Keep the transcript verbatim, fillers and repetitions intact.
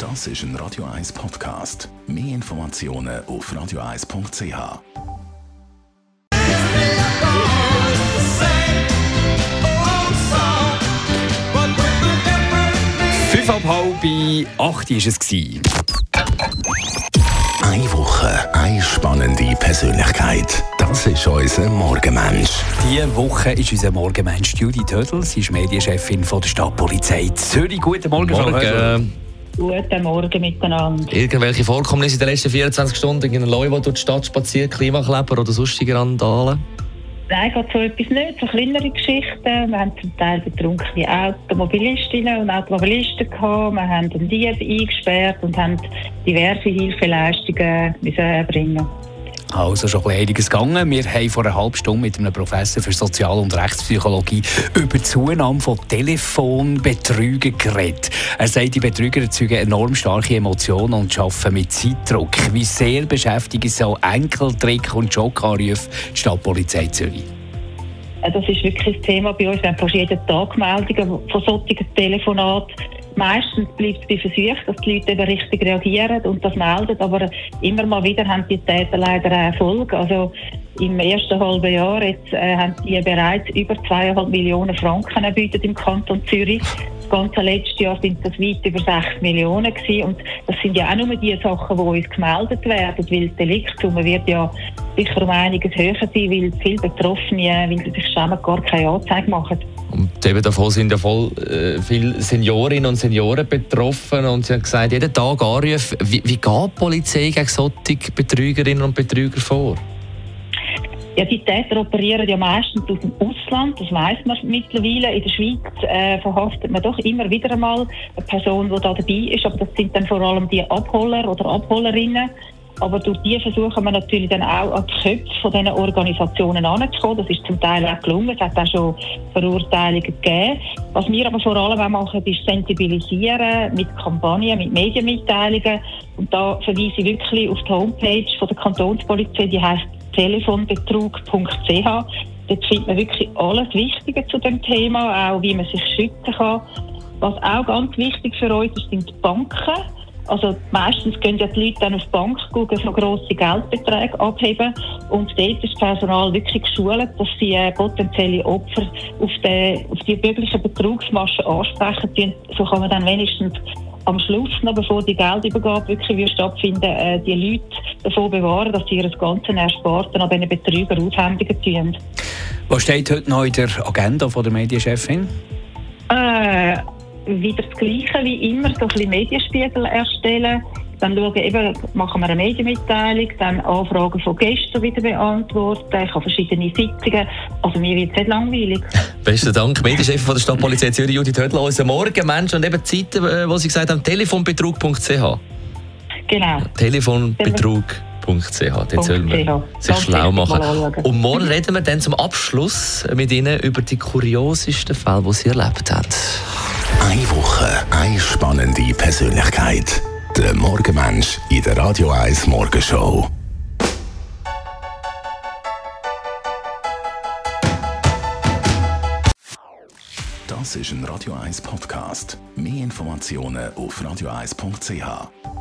Das ist ein Radio eins Podcast. Mehr Informationen auf radio eins punkt c h. Fünf ab halb acht war es. Eine Woche, eine spannende Persönlichkeit. Das ist unser Morgenmensch. Diese Woche ist unser Morgenmensch Judith Hödel. Sie ist Medienchefin von der Stadtpolizei Zürich. Guten Morgen, Frau Hödel. Guten Morgen miteinander. Irgendwelche Vorkommnisse in den letzten vierundzwanzig Stunden? Irgendein Leu, der durch die Stadt spaziert, Klimakleber oder sonstige Randale? Nein, gerade so etwas nicht. So kleinere Geschichten. Wir haben zum Teil betrunkene Automobilistinnen und Automobilisten gehabt. Wir haben einen Dieb eingesperrt und haben diverse Hilfeleistungen müssen erbringen. Also schon einiges gegangen. Wir haben vor einer halben Stunde mit einem Professor für Sozial- und Rechtspsychologie über die Zunahme von Telefonbetrügern geredet. Er sagt, die Betrüger erzeugen enorm starke Emotionen und arbeiten mit Zeitdruck. Wie sehr beschäftigen so Enkeltrick und Schockanrufe die Stadtpolizei Zürich? Das ist wirklich das Thema bei uns. Wir haben fast jeden Tag Meldungen von solchen Telefonaten. Meistens bleibt es bei Versuchen, dass die Leute eben richtig reagieren und das melden, aber immer mal wieder haben die Täter leider Erfolg. Also im ersten halben Jahr jetzt, äh, haben die bereits über zweieinhalb Millionen Franken erbeutet im Kanton Zürich. Das ganze letzte Jahr sind das weit über sechs Millionen gewesen. Und das sind ja auch nur die Sachen, die uns gemeldet werden, weil die Deliktssumme wird ja sicher um einiges höher sein, weil viele Betroffene, weil sie sich schämen, gar keine Anzeige machen. Und eben davon sind ja voll äh, viele Seniorinnen und Senioren betroffen und sie haben gesagt, jeden Tag Anrufe. Wie, wie geht die Polizei gegen solche Betrügerinnen und Betrüger vor? Ja, die Täter operieren ja meistens aus dem Ausland, das weiss man mittlerweile. In der Schweiz äh, verhaftet man doch immer wieder einmal eine Person, die da dabei ist, aber das sind dann vor allem die Abholer oder Abholerinnen. Aber durch die versuchen wir natürlich dann auch an die Köpfe von diesen Organisationen heranzukommen. Das ist zum Teil auch gelungen. Es hat auch schon Verurteilungen gegeben. Was wir aber vor allem auch machen, ist sensibilisieren mit Kampagnen, mit Medienmitteilungen. Und da verweise ich wirklich auf die Homepage von der Kantonspolizei, die heisst telefonbetrug punkt c h. Dort findet man wirklich alles Wichtige zu dem Thema, auch wie man sich schützen kann. Was auch ganz wichtig für uns ist, sind die Banken. Also meistens gehen ja die Leute dann auf die Bank gucken, so grosse Geldbeträge abheben. Und dort ist das Personal wirklich geschult, dass sie äh, potenzielle Opfer auf die, auf die möglichen Betrugsmaschen ansprechen. So kann man dann wenigstens am Schluss, noch bevor die Geldübergabe wirklich stattfinden, äh, die Leute davon bewahren, dass sie ihr ganzes Ersparten an diesen Betrügern aushändigen tun. Was steht heute noch in der Agenda von der Medienchefin? Äh, wieder das Gleiche wie immer, so ein bisschen Medienspiegel erstellen. Dann schauen, eben, machen wir eine Medienmitteilung, dann Anfragen von Gästen wieder beantworten. Ich habe verschiedene Sitzungen. Also mir wird es nicht langweilig. Besten Dank, Medienchefin von der Stadtpolizei Zürich, Judith Hödel, unser Morgenmensch. Und eben die Seite, wo Sie gesagt haben, telefonbetrug punkt c h. Genau. telefonbetrug punkt c h. Dort sollen wir sich schlau machen. Und morgen reden wir dann zum Abschluss mit Ihnen über die kuriosesten Fälle, die Sie erlebt haben. Eine Woche, eine spannende Persönlichkeit. Der Morgenmensch in der Radio eins Morgenshow. Das ist ein Radio eins Podcast. Mehr Informationen auf radio eins punkt c h.